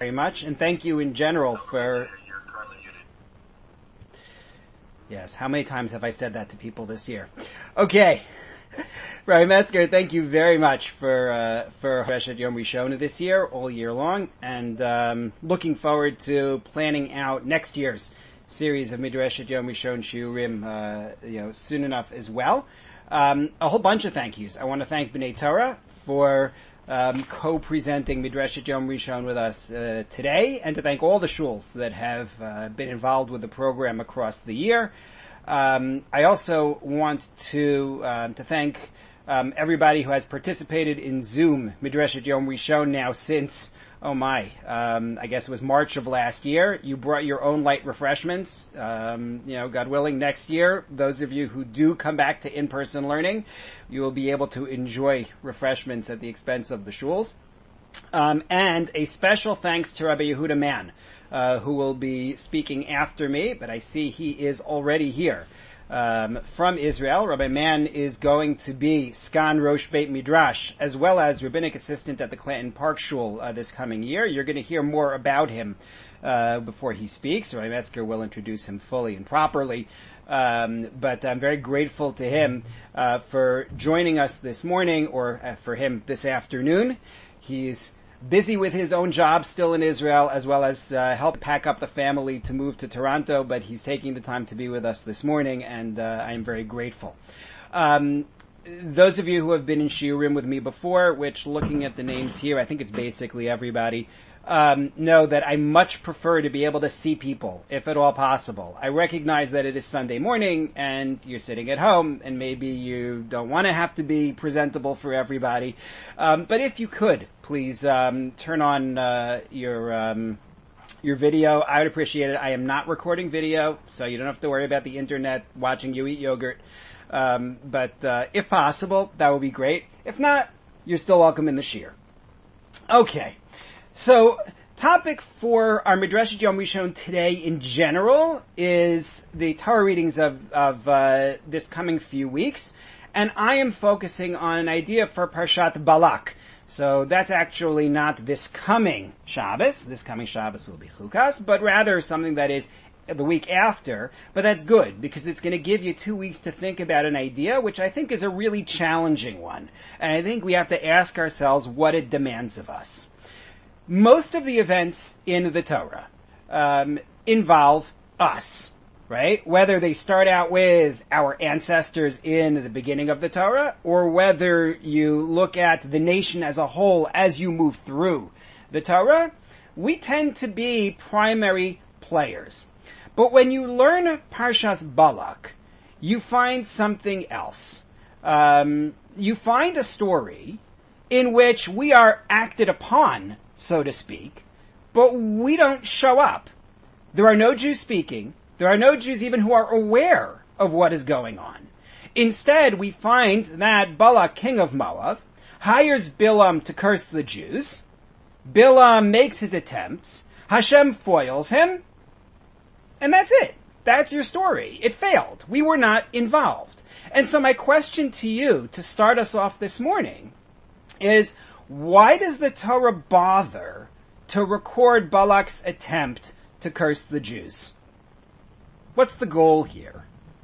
very much, and thank you in general for... Yes, how many times have I said that to people this year? Okay. Rabbi Metzger, thank you very much for Midrashet Yom Rishon this year, all year long, and looking forward to planning out next year's series of Midrashet Yom Rishon Shiurim, soon enough as well. A whole bunch of thank yous. I want to thank B'nai Torah for co-presenting Midrashet Yom Rishon with us today, and to thank all the shuls that have been involved with the program across the year. I also want to thank everybody who has participated in Zoom Midrashet Yom Rishon now since, I guess it was March of last year. You brought your own light refreshments. God willing, next year, those of you who do come back to in-person learning, you will be able to enjoy refreshments at the expense of the shuls. And a special thanks to Rabbi Yehuda Mann, who will be speaking after me, but I see he is already here. From Israel, Rabbi Mann is going to be Sgan Rosh Beit Midrash, as well as rabbinic assistant at the Clanton Park Shul this coming year. You're going to hear more about him before he speaks. Rabbi Metzger will introduce him fully and properly. But I'm very grateful to him for joining us this morning, or for him this afternoon. He's busy with his own job still in Israel, as well as help pack up the family to move to Toronto, but he's taking the time to be with us this morning, and I am very grateful. Those of you who have been in Shiurim with me before, which looking at the names here, I think it's basically everybody, know that I much prefer to be able to see people, if at all possible. I recognize that it is Sunday morning, and you're sitting at home, and maybe you don't want to have to be presentable for everybody. But if you could, please turn on your video. I would appreciate it. I am not recording video, so you don't have to worry about the internet watching you eat yogurt. But if possible, that would be great. If not, you're still welcome in the shiur. Okay. So, topic for our Midrashet Yom Rishon today in general is the Torah readings of this coming few weeks, and I am focusing on an idea for Parshat Balak. So that's actually not this coming Shabbos. This coming Shabbos will be Chukas, but rather something that is the week after. But that's good, because it's going to give you 2 weeks to think about an idea, which I think is a really challenging one. And I think we have to ask ourselves what it demands of us. Most of the events in the Torah involve us, right? Whether they start out with our ancestors in the beginning of the Torah, or whether you look at the nation as a whole as you move through the Torah, we tend to be primary players. But when you learn Parshas Balak, you find something else. You find a story in which we are acted upon, so to speak, but we don't show up. There are no Jews speaking. There are no Jews even who are aware of what is going on. Instead, we find that Balak, king of Moab, hires Bilam to curse the Jews. Bilam makes his attempts. Hashem foils him. And that's it. That's your story. It failed. We were not involved. And so my question to you, to start us off this morning, is why does the Torah bother to record Balak's attempt to curse the Jews? What's the goal here?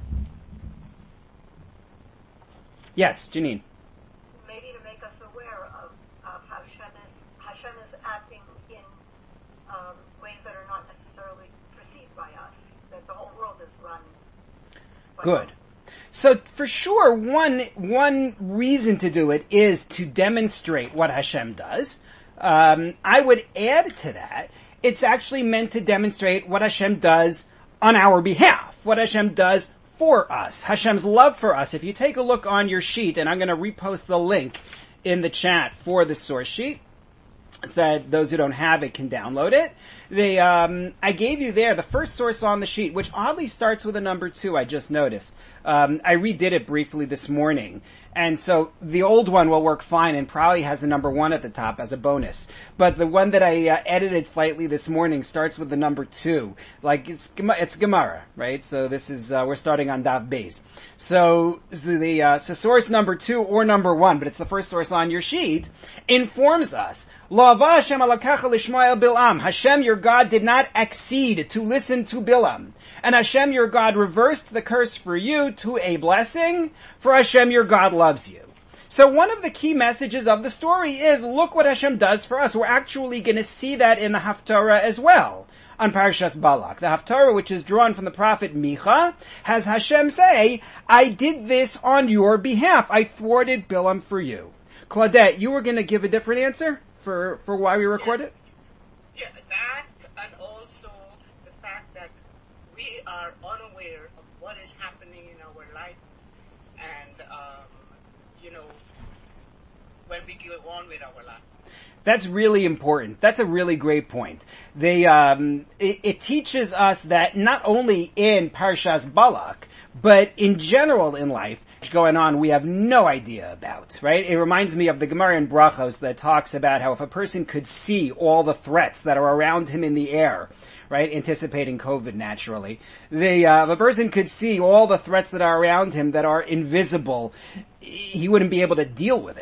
Yes, Janine. Maybe to make us aware of how Hashem is acting in ways that are not necessarily perceived by us, that the whole world is run. Good. So for sure, one reason to do it is to demonstrate what Hashem does. I would add to that, it's actually meant to demonstrate what Hashem does on our behalf, what Hashem does for us, Hashem's love for us. If you take a look on your sheet, and I'm going to repost the link in the chat for the source sheet, so that those who don't have it can download it. I gave you there the first source on the sheet, which oddly starts with a number 2, I just noticed. I redid it briefly this morning, And so the old one will work fine and probably has the number 1 at the top as a bonus. But the one that I edited slightly this morning starts with the number 2. Like it's Gemara, right? So this is, we're starting on Daf Beis. So the source number 2 or number 1, but it's the first source on your sheet, informs us, La'ava Hashem alakacha lishmoel Bilam. Hashem your God did not accede to listen to Bilam. And Hashem your God reversed the curse for you to a blessing, for Hashem your God loves you. So one of the key messages of the story is, look what Hashem does for us. We're actually going to see that in the Haftarah as well, on Parashas Balak. The Haftarah, which is drawn from the prophet Micha, has Hashem say, I did this on your behalf. I thwarted Bilam for you. Claudette, you were going to give a different answer for why we record it? Yeah, that, and also the fact that we are unaware of what is happening in our life, and when we go on with our life. That's really important. That's a really great point. It teaches us that not only in Parshas Balak, but in general in life, going on we have no idea about, right? It reminds me of the Gemara in Brachos that talks about how if a person could see all the threats that are around him in the air, right, anticipating COVID naturally, if a person could see all the threats that are around him that are invisible, he wouldn't be able to deal with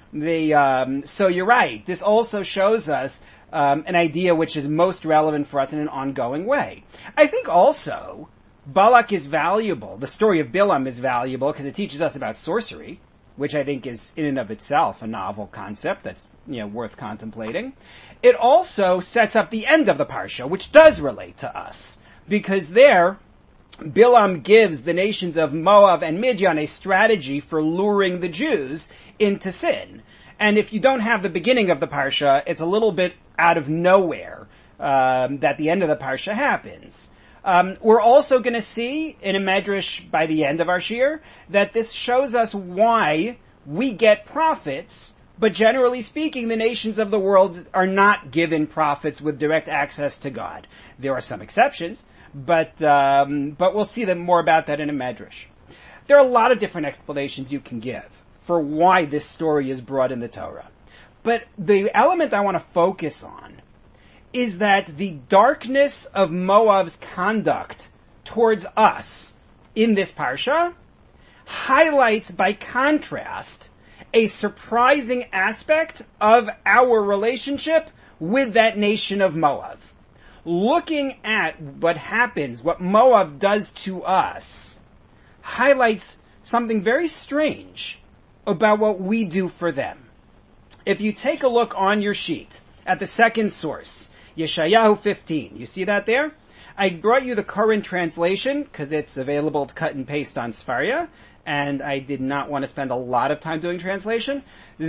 it. So you're right. This also shows us an idea which is most relevant for us in an ongoing way. I think also Balak is valuable. The story of Bilam is valuable because it teaches us about sorcery, which I think is in and of itself a novel concept that's, worth contemplating. It also sets up the end of the parsha, which does relate to us, because there Bilam gives the nations of Moab and Midian a strategy for luring the Jews into sin. And if you don't have the beginning of the parsha, it's a little bit out of nowhere that the end of the parsha happens. We're also going to see in a medrash by the end of our shir that this shows us why we get prophets, but generally speaking, the nations of the world are not given prophets with direct access to God. There are some exceptions, but we'll see more about that in a medrash. There are a lot of different explanations you can give for why this story is brought in the Torah. But the element I want to focus on is that the darkness of Moab's conduct towards us in this parsha highlights, by contrast, a surprising aspect of our relationship with that nation of Moab. Looking at what happens, what Moab does to us, highlights something very strange about what we do for them. If you take a look on your sheet at the second source, Yeshayahu 15. You see that there? I brought you the current translation because it's available to cut and paste on Sfaria, and I did not want to spend a lot of time doing translation.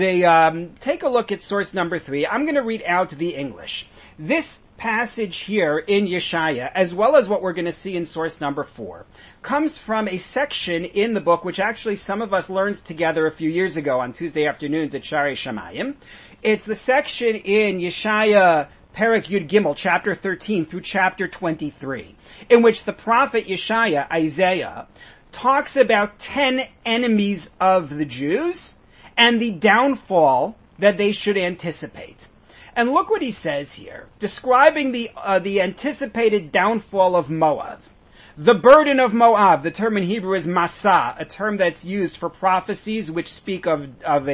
Take a look at source number 3. I'm going to read out the English. This passage here in Yeshaya, as well as what we're going to see in source number 4, comes from a section in the book which actually some of us learned together a few years ago on Tuesday afternoons at Sharei Shamayim. It's the section in Yeshaya Perek Yud Gimel, chapter 13 through chapter 23, in which the prophet Yeshaya, Isaiah, talks about 10 enemies of the Jews and the downfall that they should anticipate. And look what he says here, describing the anticipated downfall of Moab. The burden of Moab, the term in Hebrew is Masa, a term that's used for prophecies which speak of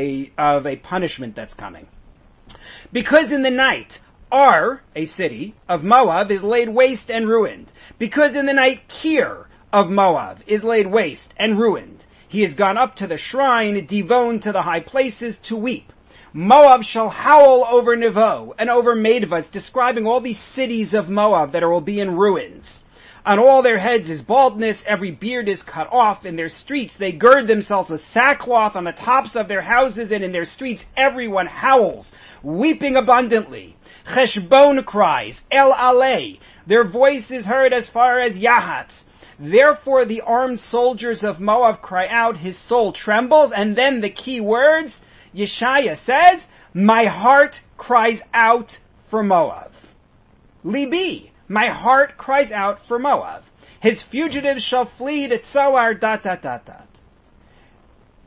a punishment that's coming. Because in the night, Ar, a city of Moab, is laid waste and ruined. Because in the night Kir of Moab is laid waste and ruined. He has gone up to the shrine, Divon to the high places to weep. Moab shall howl over Nevo and over Medeba. It's describing all these cities of Moab that will be in ruins. On all their heads is baldness, every beard is cut off. In their streets they gird themselves with sackcloth. On the tops of their houses and in their streets everyone howls, weeping abundantly. Cheshbon cries, El Aleh. Their voice is heard as far as Yahat. Therefore the armed soldiers of Moab cry out, his soul trembles. And then the key words, Yeshaya says, my heart cries out for Moab. Libi, my heart cries out for Moab. His fugitives shall flee to Tzoar, ...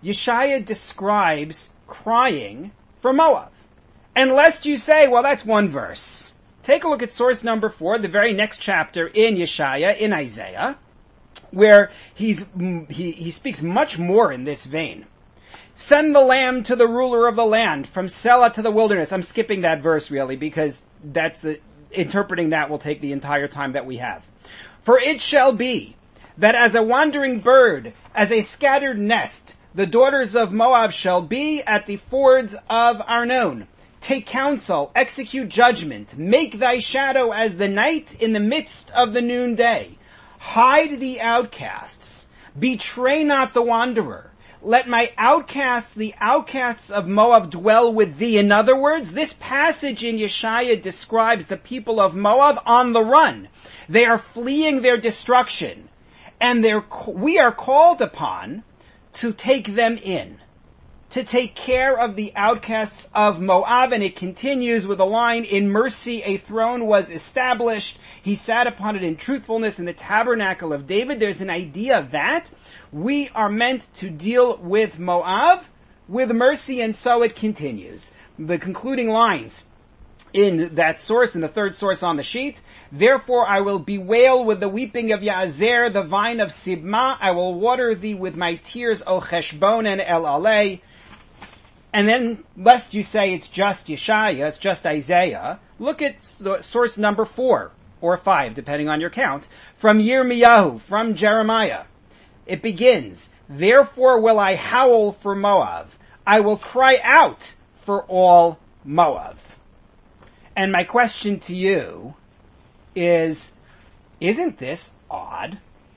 Yeshaya describes crying for Moab. And lest you say, well, that's one verse. Take a look at source number 4, the very next chapter in Yeshaya, in Isaiah, where he speaks much more in this vein. Send the lamb to the ruler of the land, from Selah to the wilderness. I'm skipping that verse really, because interpreting that will take the entire time that we have. For it shall be that as a wandering bird, as a scattered nest, the daughters of Moab shall be at the fords of Arnon. Take counsel, execute judgment, make thy shadow as the night in the midst of the noonday. Hide the outcasts, betray not the wanderer. Let my outcasts, the outcasts of Moab, dwell with thee. In other words, this passage in Yeshaya describes the people of Moab on the run. They are fleeing their destruction, and we are called upon to take them in, to take care of the outcasts of Moab. And it continues with a line, in mercy a throne was established. He sat upon it in truthfulness in the tabernacle of David. There's an idea that we are meant to deal with Moab with mercy, and so it continues. The concluding lines in that source, in the third source on the sheet, therefore I will bewail with the weeping of Ya'azer, the vine of Sibma. I will water thee with my tears, O Cheshbon and El Aleh. And then, lest you say it's just Yeshaya, it's just Isaiah, look at source number 4, or 5, depending on your count, from Yirmiyahu, from Jeremiah. It begins, therefore will I howl for Moab. I will cry out for all Moab. And my question to you is, isn't this odd?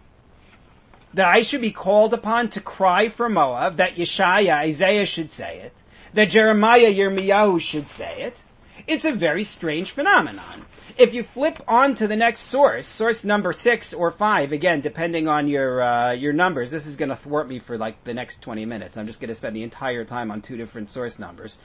That I should be called upon to cry for Moab, that Yeshaya, Isaiah should say it, that Jeremiah, Yirmiyahu should say it. It's a very strange phenomenon. If you flip on to the next source number 6 or 5, again, depending on your numbers, this is going to thwart me for like the next 20 minutes. I'm just going to spend the entire time on 2 different source numbers.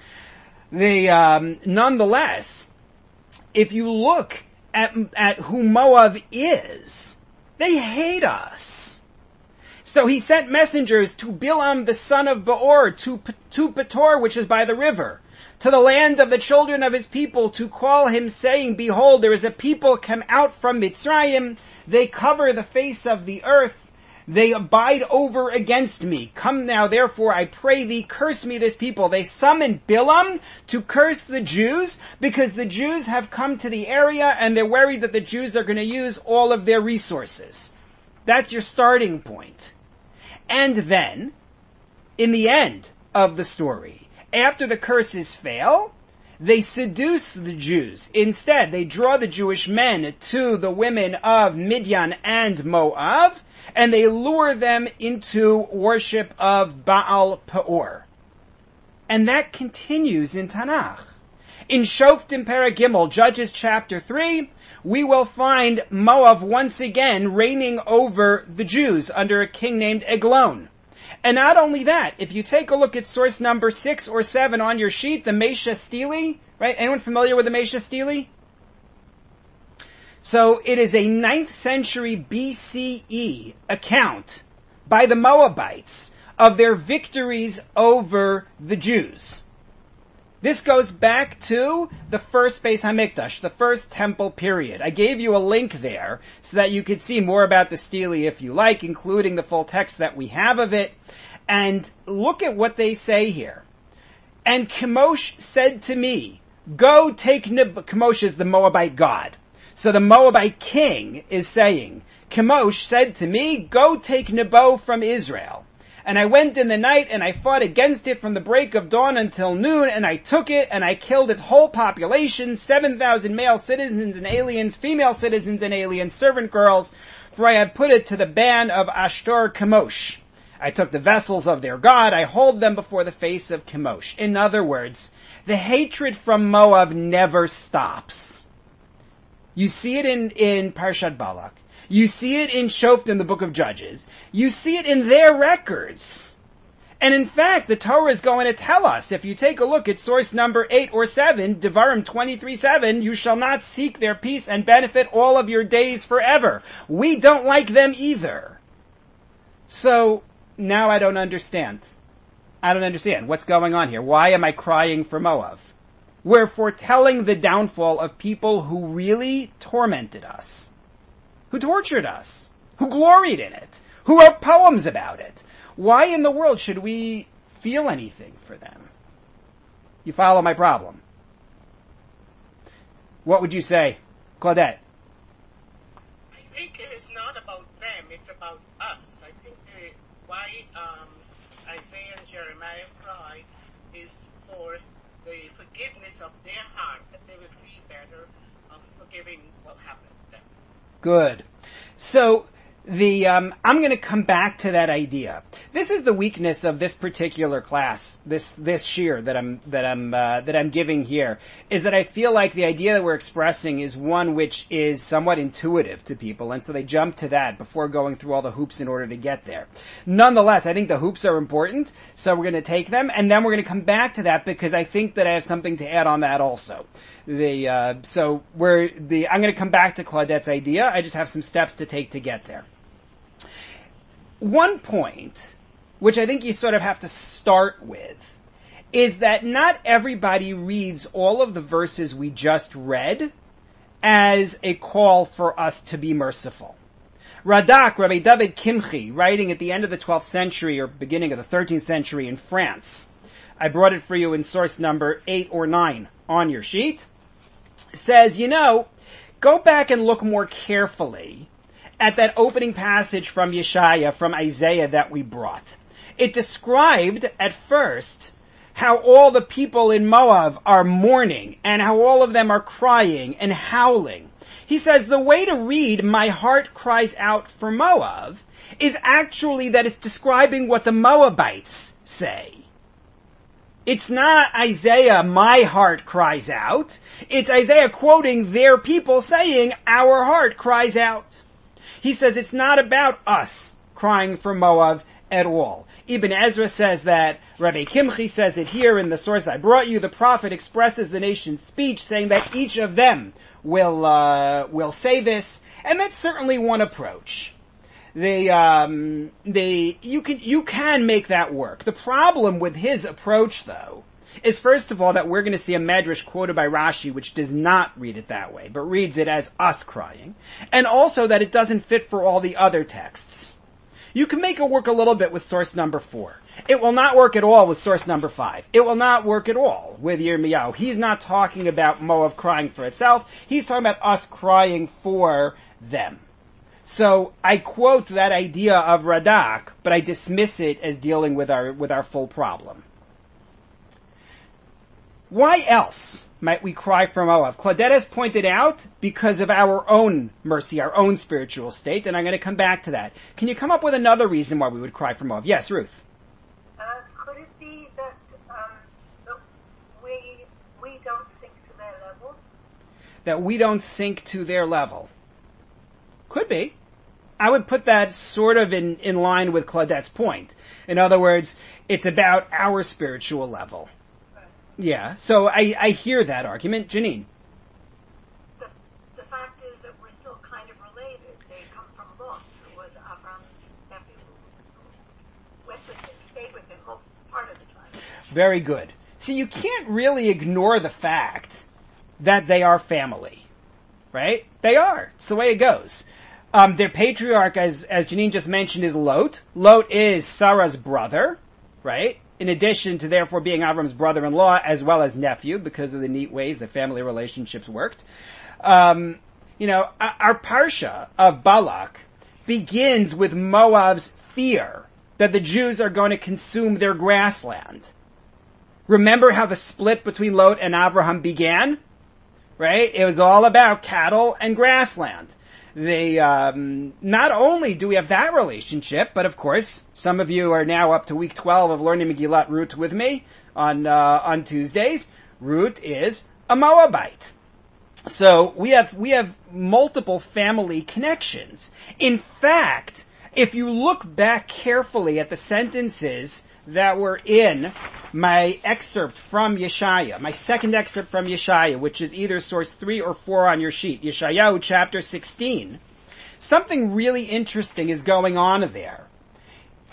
Nonetheless, if you look at who Moab is, they hate us. So he sent messengers to Bilam the son of Beor, to Petor, which is by the river, to the land of the children of his people, to call him, saying, behold, there is a people come out from Mitzrayim. They cover the face of the earth. They abide over against me. Come now, therefore, I pray thee, curse me this people. They summoned Bilam to curse the Jews, because the Jews have come to the area, and they're worried that the Jews are going to use all of their resources. That's your starting point. And then, in the end of the story, after the curses fail, they seduce the Jews. Instead, they draw the Jewish men to the women of Midian and Moab, and they lure them into worship of Baal Peor. And that continues in Tanakh. In Shoftim Perek Gimel, Judges chapter 3, we will find Moab once again reigning over the Jews under a king named Eglon. And not only that, if you take a look at source number 6 or 7 on your sheet, the Mesha Stele, right? Anyone familiar with the Mesha Stele? So it is a 9th century BCE account by the Moabites of their victories over the Jews. This goes back to the first Beis HaMikdash, the first temple period. I gave you a link there so that you could see more about the Stele if you like, including the full text that we have of it. And look at what they say here. And Chemosh said to me, go take Chemosh is the Moabite god. So the Moabite king is saying, Chemosh said to me, go take Nebo from Israel. And I went in the night and I fought against it from the break of dawn until noon, and I took it and I killed its whole population, 7,000 male citizens and aliens, female citizens and aliens, servant girls, for I had put it to the ban of Ashtor Chemosh. I took the vessels of their god, I hold them before the face of Chemosh. In other words, the hatred from Moab never stops. You see it in Parshat Balak. You see it in Shoftim, the book of Judges. You see it in their records. And in fact, the Torah is going to tell us, if you take a look at source number 8 or 7, Devarim 23:7, you shall not seek their peace and benefit all of your days forever. We don't like them either. So, now I don't understand. I don't understand. What's going on here? Why am I crying for Moav? We're foretelling the downfall of people who really tormented us, who tortured us, who gloried in it, who wrote poems about it. Why in the world should we feel anything for them? You follow my problem? What would you say, Claudette? I think it is not about them, it's about us. I think why Isaiah and Jeremiah cry is for the forgiveness of their heart, that they would feel better of forgiving what happens to them. Good. So I'm going to come back to that idea. This is the weakness of this particular class, this shiur that I'm giving here, is that I feel like the idea that we're expressing is one which is somewhat intuitive to people, and so they jump to that before going through all the hoops in order to get there. Nonetheless, I think the hoops are important, so we're going to take them, and then we're going to come back to that because I think that I have something to add on that also. I'm going to come back to Claudette's idea. I just have some steps to take to get there. One point, which I think you sort of have to start with, is that not everybody reads all of the verses we just read as a call for us to be merciful. Radak, Rabbi David Kimchi, writing at the end of the 12th century or beginning of the 13th century in France, I brought it for you in source number 8 or 9 on your sheet, says, go back and look more carefully at that opening passage from Yeshaya, from Isaiah that we brought. It described at first how all the people in Moab are mourning and how all of them are crying and howling. He says the way to read "My heart cries out for Moab" is actually that it's describing what the Moabites say. It's not Isaiah, "My heart cries out." It's Isaiah quoting their people saying, "Our heart cries out." He says it's not about us crying for Moab at all. Ibn Ezra says that, Rabbi Kimchi says it here in the source I brought you. The prophet expresses the nation's speech, saying that each of them will say this, and that's certainly one approach. You can make that work. The problem with his approach, though, is first of all that we're going to see a medrash quoted by Rashi which does not read it that way, but reads it as us crying, and also that it doesn't fit for all the other texts. You can make it work a little bit with source number 4. It will not work at all with source number 5. It will not work at all with Yirmiyahu. He's not talking about Moab crying for itself. He's talking about us crying for them. So I quote that idea of Radak, but I dismiss it as dealing with our full problem. Why else might we cry for Moab? Claudette has pointed out because of our own mercy, our own spiritual state, and I'm going to come back to that. Can you come up with another reason why we would cry for Moab? Yes, Ruth. Could it be that we don't sink to their level? That we don't sink to their level. Could be. I would put that sort of in line with Claudette's point. In other words, it's about our spiritual level. Yeah, so I hear that argument. Janine? The fact is that we're still kind of related. They come from Lot, who was Avram's nephew, who went with him, stayed with him most part of the time. Very good. See, you can't really ignore the fact that they are family, right? They are. It's the way it goes. Their patriarch, as Janine just mentioned, is Lot. Lot is Sarah's brother, right? In addition to therefore being Avram's brother-in-law as well as nephew, because of the neat ways that family relationships worked. Our parsha of Balak begins with Moab's fear that the Jews are going to consume their grassland. Remember how the split between Lot and Abraham began? Right? It was all about cattle and grassland. They, not only do we have that relationship, but of course, some of you are now up to week 12 of learning Megillat Ruth with me on Tuesdays. Ruth is a Moabite. So we have multiple family connections. In fact, if you look back carefully at the sentences that were in my excerpt from Yeshaya, my second excerpt from Yeshaya, which is either source 3 or 4 on your sheet, Yeshayahu chapter 16, something really interesting is going on there.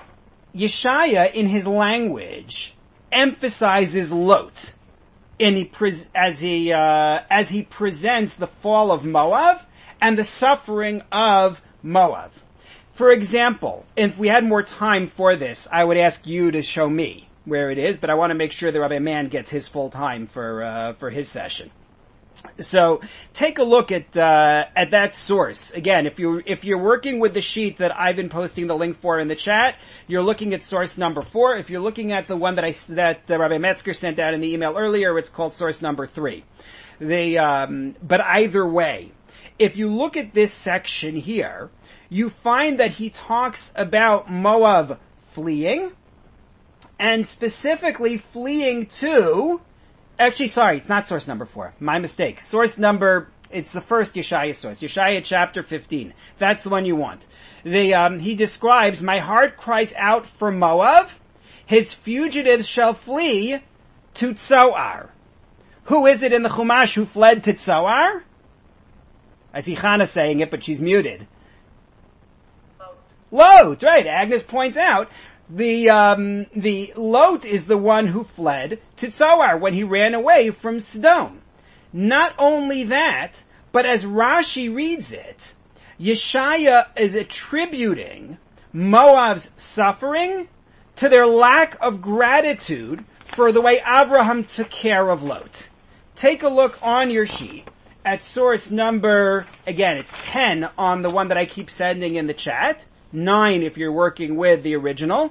Yeshaya, in his language, emphasizes Lot as he presents the fall of Moab and the suffering of Moab. For example, if we had more time for this, I would ask you to show me where it is, but I want to make sure that Rabbi Mann gets his full time for his session. So take a look at that source. Again, if you're working with the sheet that I've been posting the link for in the chat, you're looking at source number 4. If you're looking at the one that Rabbi Metzger sent out in the email earlier, it's called source number 3. But either way, if you look at this section here, you find that he talks about Moab fleeing, and specifically fleeing to, actually, sorry, it's not source number 4. My mistake. It's the first Yeshaya source. Yeshaya chapter 15. That's the one you want. He describes, my heart cries out for Moab. His fugitives shall flee to Tzoar. Who is it in the Chumash who fled to Tzoar? I see Chana saying it, but she's muted. Lot, right. Agnes points out the Lot is the one who fled to Tzoar when he ran away from Sodom. Not only that, but as Rashi reads it, Yeshaya is attributing Moab's suffering to their lack of gratitude for the way Abraham took care of Lot. Take a look on your sheet at source number, again, it's 10 on the one that I keep sending in the chat. 9 if you're working with the original.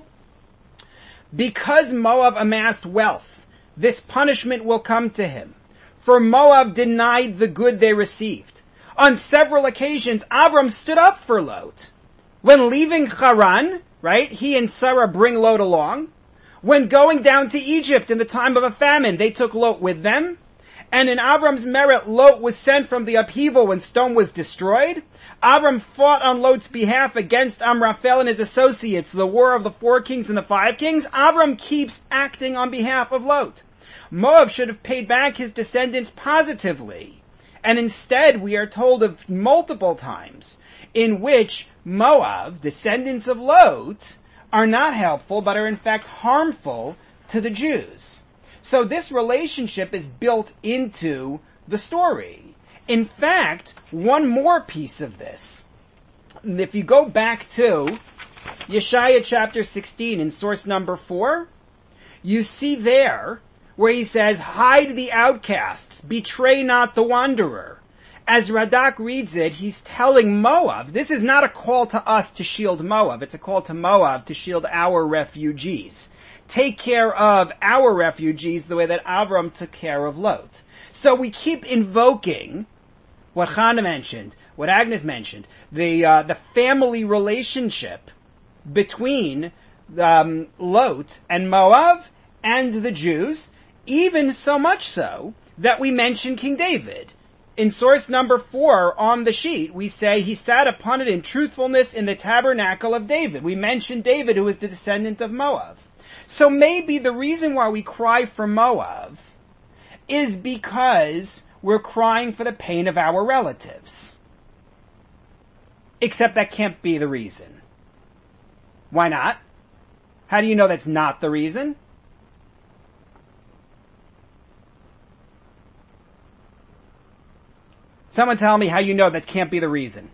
Because Moab amassed wealth, this punishment will come to him. For Moab denied the good they received. On several occasions, Abram stood up for Lot. When leaving Haran, right, he and Sarah bring Lot along. When going down to Egypt in the time of a famine, they took Lot with them. And in Abram's merit, Lot was sent from the upheaval when Sodom was destroyed. Abram fought on Lot's behalf against Amraphel and his associates, the war of the 4 kings and the 5 kings. Abram keeps acting on behalf of Lot. Moab should have paid back his descendants positively. And instead, we are told of multiple times in which Moab, descendants of Lot, are not helpful, but are in fact harmful to the Jews. So this relationship is built into the story. In fact, one more piece of this. If you go back to Yeshaya chapter 16 in source number 4, you see there where he says, hide the outcasts, betray not the wanderer. As Radak reads it, he's telling Moab, this is not a call to us to shield Moab, it's a call to Moab to shield our refugees. Take care of our refugees the way that Avram took care of Lot. So we keep invoking what Chana mentioned, what Agnes mentioned, the family relationship between Lot and Moab and the Jews, even so much so that we mention King David. In source number 4 on the sheet, we say he sat upon it in truthfulness in the tabernacle of David. We mention David, who is the descendant of Moab. So maybe the reason why we cry for Moab is because we're crying for the pain of our relatives. Except that can't be the reason. Why not? How do you know that's not the reason? Someone tell me how you know that can't be the reason.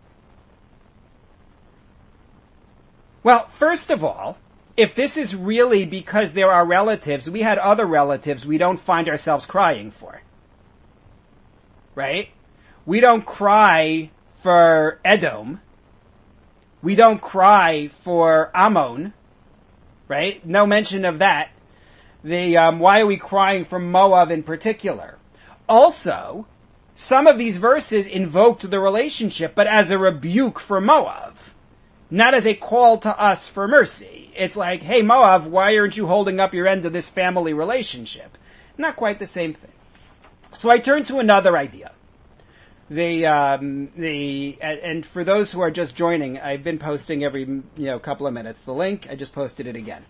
Well, first of all, if this is really because there are relatives, we had other relatives we don't find ourselves crying for. Right? We don't cry for Edom. We don't cry for Ammon. Right? No mention of that. Why are we crying for Moab in particular? Also, some of these verses invoked the relationship, but as a rebuke for Moab, not as a call to us for mercy. It's like, hey Moab, why aren't you holding up your end of this family relationship? Not quite the same thing. So I turn to another idea. And for those who are just joining, I've been posting every, couple of minutes. The link, I just posted it again.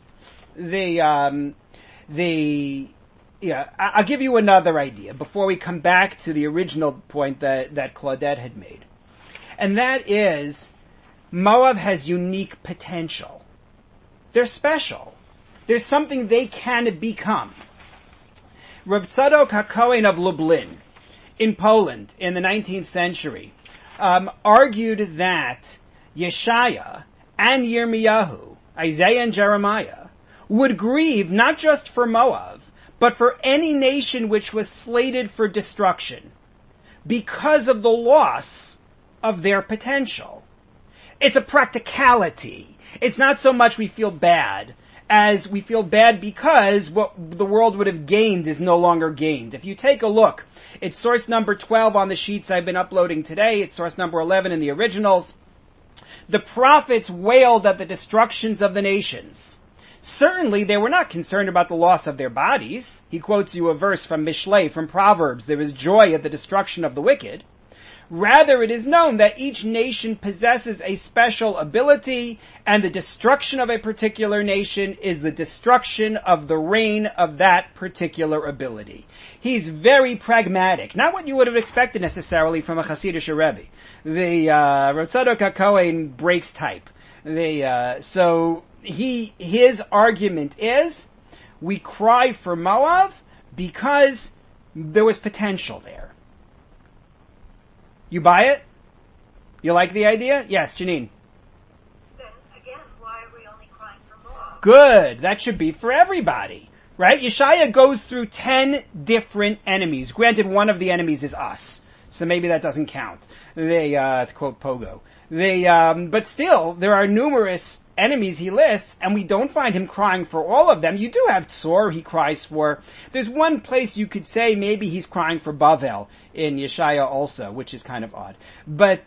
I'll give you another idea before we come back to the original point that Claudette had made. And that is, Moab has unique potential. They're special. There's something they can become. Reb Tzadok HaKohen of Lublin, in Poland, in the 19th century, argued that Yeshaya and Yirmiyahu, Isaiah and Jeremiah, would grieve not just for Moab, but for any nation which was slated for destruction, because of the loss of their potential. It's a practicality. It's not so much we feel bad as we feel bad because what the world would have gained is no longer gained. If you take a look, it's source number 12 on the sheets I've been uploading today. It's source number 11 in the originals. The prophets wailed at the destructions of the nations. Certainly, they were not concerned about the loss of their bodies. He quotes you a verse from Mishlei, from Proverbs. There is joy at the destruction of the wicked. Rather, it is known that each nation possesses a special ability, and the destruction of a particular nation is the destruction of the reign of that particular ability. He's very pragmatic. Not what you would have expected necessarily from a Hasidic Rebbe. The Rav Tzadok HaKohen breaks type. His argument is, we cry for Moab because there was potential there. You buy it? You like the idea? Yes, Janine. Then again, why are we only crying for Moab? Good. That should be for everybody. Right? Yeshaya goes through 10 different enemies. Granted, one of the enemies is us. So maybe that doesn't count. To quote Pogo. But still, there are numerous enemies he lists, and we don't find him crying for all of them. You do have Tzor he cries for. There's one place you could say maybe he's crying for Bavel in Yeshaya also, which is kind of odd. But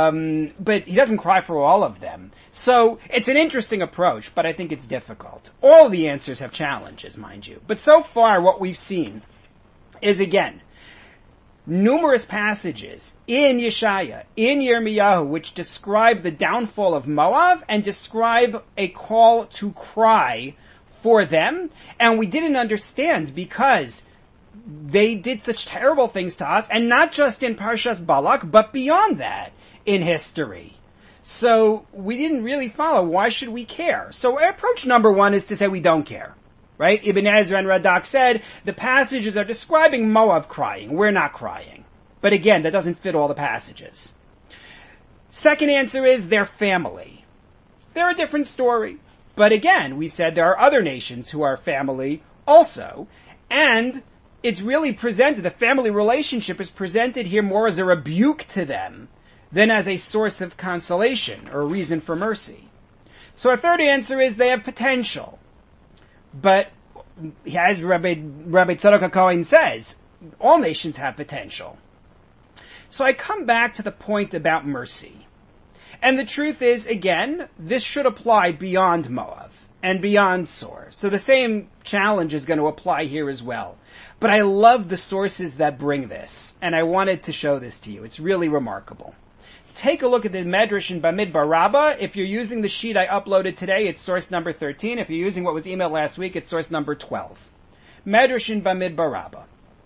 he doesn't cry for all of them. So it's an interesting approach, but I think it's difficult. All the answers have challenges, mind you. But so far what we've seen is, again, numerous passages in Yeshaya, in Yirmiyahu, which describe the downfall of Moab and describe a call to cry for them. And we didn't understand because they did such terrible things to us, and not just in Parshas Balak, but beyond that in history. So we didn't really follow. Why should we care? So approach number one is to say we don't care. Right? Ibn Ezra and Radak said, the passages are describing Moab crying. We're not crying. But again, that doesn't fit all the passages. Second answer is their family. They're a different story. But again, we said there are other nations who are family also. And it's really presented, the family relationship is presented here more as a rebuke to them than as a source of consolation or a reason for mercy. So our third answer is they have potential. But, as Rabbi Tzadok HaKohen says, all nations have potential. So I come back to the point about mercy. And the truth is, again, this should apply beyond Moab and beyond Tzor. So the same challenge is going to apply here as well. But I love the sources that bring this, and I wanted to show this to you. It's really remarkable. Take a look at the Medrash in Bamidbar Rabbah. If you're using the sheet I uploaded today, it's source number 13. If you're using what was emailed last week, it's source number 12. Medrash in Bamidbar Rabbah.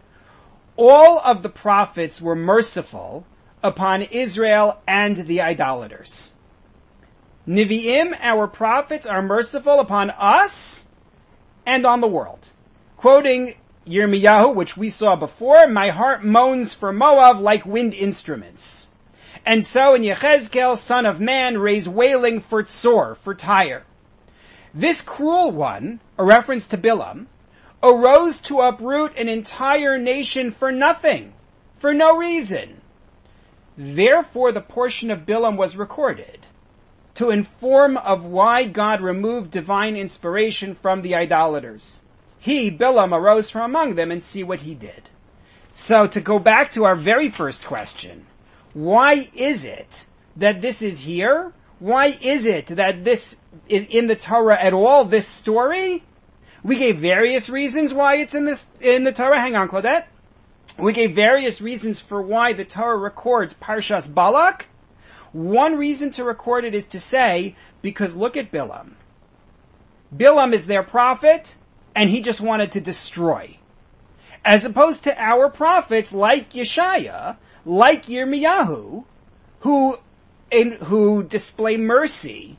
All of the prophets were merciful upon Israel and the idolaters. Nevi'im, our prophets, are merciful upon us and on the world. Quoting Yirmiyahu, which we saw before, my heart moans for Moab like wind instruments. And so in Yechezkel, son of man, raise wailing for Tzor, for Tyre. This cruel one, a reference to Bilam, arose to uproot an entire nation for nothing, for no reason. Therefore the portion of Bilam was recorded, to inform of why God removed divine inspiration from the idolaters. He, Bilam, arose from among them, and see what he did. So to go back to our very first question, why is it that this is here? Why is it that this is in the Torah at all, this story? We gave various reasons why it's in the Torah. Hang on, Claudette. We gave various reasons for why the Torah records Parshas Balak. One reason to record it is to say, because look at Bilam. Bilam is their prophet, and he just wanted to destroy. As opposed to our prophets like Yeshaya, like Yirmiyahu, who display mercy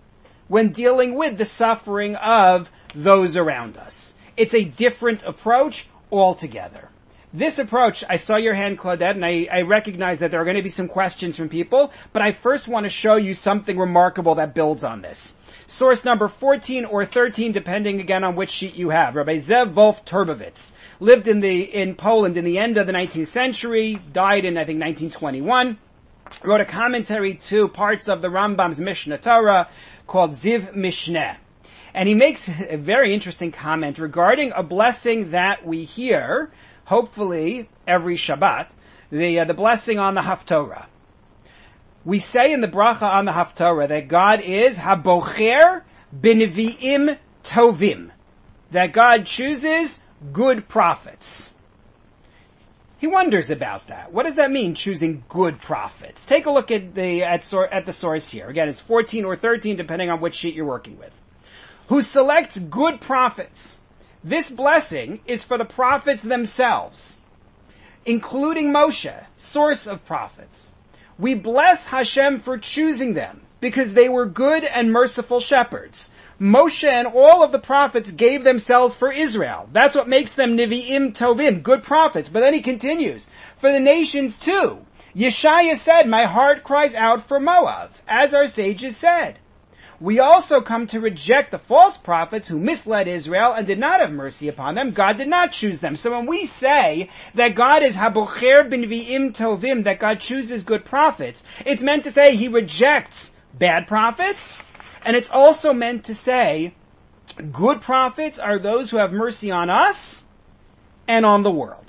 when dealing with the suffering of those around us. It's a different approach altogether. This approach, I saw your hand, Claudette, and I recognize that there are going to be some questions from people, but I first want to show you something remarkable that builds on this. Source number 14 or 13, depending again on which sheet you have. Rabbi Zev Wolf Turbovitz lived in Poland in the end of the 19th century, died in, I think, 1921, wrote a commentary to parts of the Rambam's Mishnah Torah called Ziv Mishneh. And he makes a very interesting comment regarding a blessing that we hear, hopefully every Shabbat, the blessing on the Haftorah. We say in the bracha on the Haftorah that God is Habocher B'Nevi'im Tovim, that God chooses good prophets. He wonders about that. What does that mean, choosing good prophets? Take a look at the source here. Again, it's 14 or 13, depending on which sheet you're working with. Who selects good prophets. This blessing is for the prophets themselves, including Moshe, source of prophets. We bless Hashem for choosing them, because they were good and merciful shepherds. Moshe and all of the prophets gave themselves for Israel. That's what makes them Nevi'im Tovim, good prophets. But then he continues, for the nations too. Yeshaya said, my heart cries out for Moab, as our sages said. We also come to reject the false prophets who misled Israel and did not have mercy upon them. God did not choose them. So when we say that God is Habocher B'Nevi'im Tovim, that God chooses good prophets, it's meant to say he rejects bad prophets, and it's also meant to say good prophets are those who have mercy on us and on the world.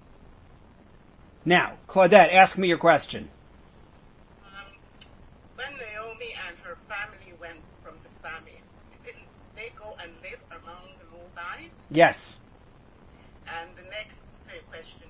Now, Claudette, ask me your question. When Naomi and her family went from the famine, didn't they go and live among the Moabites? Yes. And the next question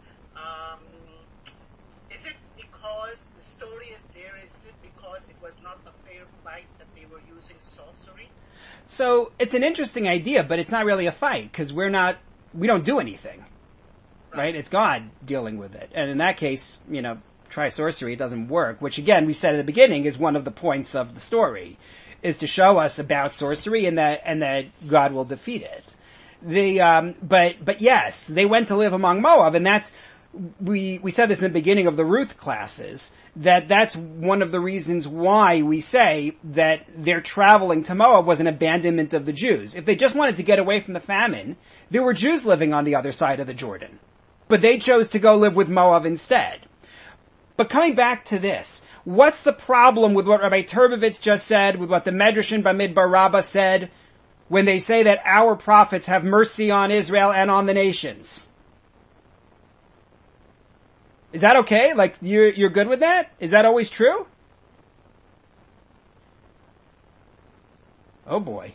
is it because the story is there, is it because it was not a fair fight that they were using sorcery? So, it's an interesting idea, but it's not really a fight, because we don't do anything. Right? It's God dealing with it. And in that case, try sorcery, it doesn't work, which again, we said at the beginning is one of the points of the story, is to show us about sorcery and that God will defeat it. But yes, they went to live among Moab, and that's, we said this in the beginning of the Ruth classes, that's one of the reasons why we say that their traveling to Moab was an abandonment of the Jews. If they just wanted to get away from the famine, there were Jews living on the other side of the Jordan. But they chose to go live with Moab instead. But coming back to this, what's the problem with what Rabbi Turbovitz just said, with what the Medrash in Bamidbar Rabbah said, when they say that our prophets have mercy on Israel and on the nations? Is that okay? Like, you're good with that? Is that always true? Oh boy.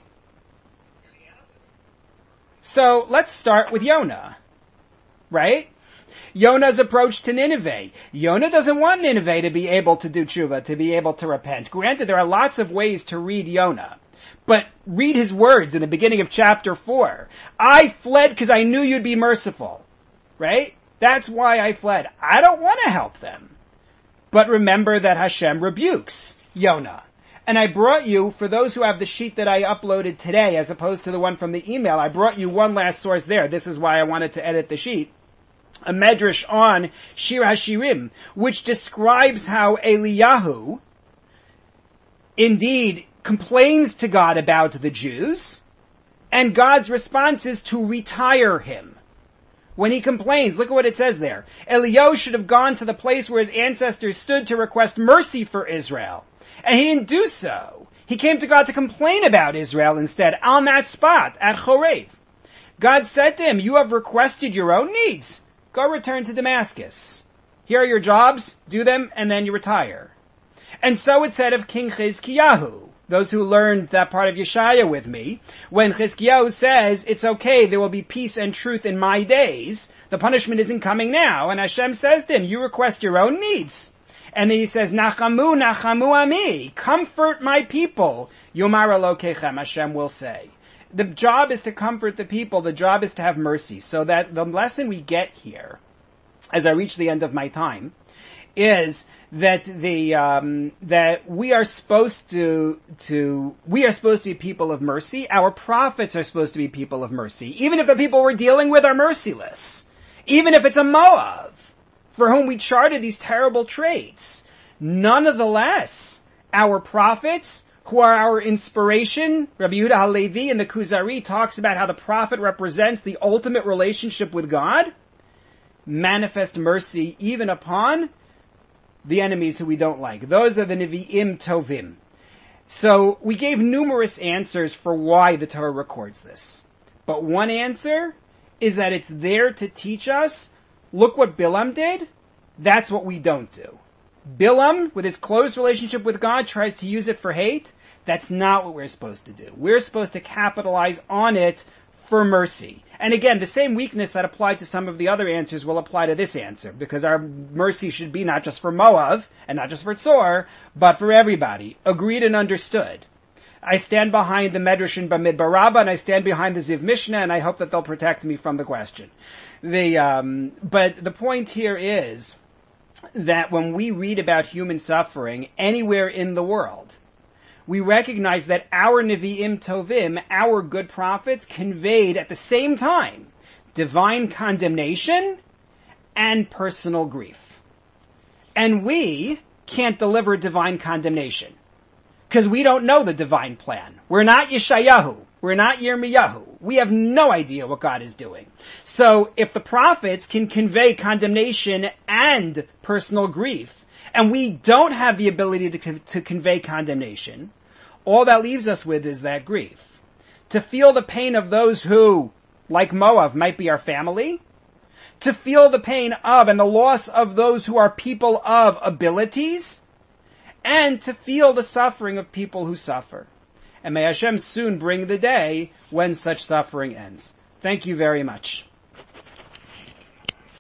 So, let's start with Yonah. Right? Yonah's approach to Nineveh. Yonah doesn't want Nineveh to be able to do tshuva, to be able to repent. Granted, there are lots of ways to read Yonah. But read his words in the beginning of chapter 4. I fled because I knew you'd be merciful. Right? That's why I fled. I don't want to help them. But remember that Hashem rebukes Yonah. And I brought you, for those who have the sheet that I uploaded today, as opposed to the one from the email, I brought you one last source there. This is why I wanted to edit the sheet. A medrash on Shir HaShirim, which describes how Eliyahu indeed complains to God about the Jews, and God's response is to retire him. When he complains, look at what it says there. Eliyahu should have gone to the place where his ancestors stood to request mercy for Israel. And he didn't do so. He came to God to complain about Israel instead, on that spot, at Chorev. God said to him, you have requested your own needs. Go return to Damascus. Here are your jobs, do them, and then you retire. And so it said of King Chizkiyahu, those who learned that part of Yeshaya with me, when Chizkiyahu says, it's okay, there will be peace and truth in my days, the punishment isn't coming now, and Hashem says to him, you request your own needs. And then he says, Nachamu, Nachamu Ami, comfort my people, Yomar Elokechem, Hashem will say. The job is to comfort the people, the job is to have mercy. So that the lesson we get here, as I reach the end of my time, is that that we are supposed to be people of mercy. Our prophets are supposed to be people of mercy, even if the people we're dealing with are merciless, even if it's a Moab for whom we charted these terrible traits. Nonetheless, our prophets, who are our inspiration, Rabbi Yehuda Halevi in the Kuzari talks about how the prophet represents the ultimate relationship with God, manifest mercy even upon the enemies who we don't like. Those are the Nevi'im Tovim. So we gave numerous answers for why the Torah records this. But one answer is that it's there to teach us, look what Bilam did, that's what we don't do. Bilam, with his close relationship with God, tries to use it for hate. That's not what we're supposed to do. We're supposed to capitalize on it for mercy. And again, the same weakness that applied to some of the other answers will apply to this answer, because our mercy should be not just for Moab, and not just for Tzor, but for everybody. Agreed and understood. I stand behind the Medrash in Bamidbar Rabbah, and I stand behind the Ziv Mishnah, and I hope that they'll protect me from the question. But the point here is that when we read about human suffering anywhere in the world, we recognize that our Nevi'im Tovim, our good prophets, conveyed at the same time divine condemnation and personal grief. And we can't deliver divine condemnation, because we don't know the divine plan. We're not Yeshayahu. We're not Yirmiyahu. We have no idea what God is doing. So if the prophets can convey condemnation and personal grief, and we don't have the ability to convey condemnation, all that leaves us with is that grief. To feel the pain of those who, like Moab, might be our family. To feel the pain of and the loss of those who are people of abilities. And to feel the suffering of people who suffer. And may Hashem soon bring the day when such suffering ends. Thank you very much.